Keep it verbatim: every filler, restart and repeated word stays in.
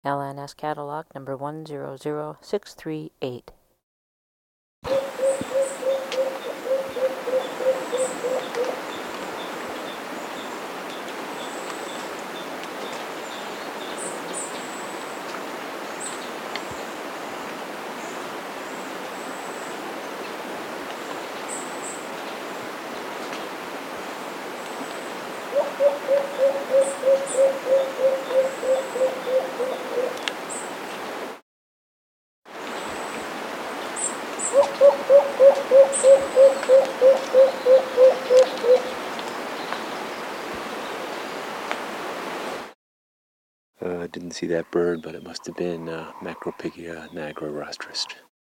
L N S catalog number one zero zero six three eight. Uh, didn't see that bird, but it must have been uh, Macropygia nigra rostris.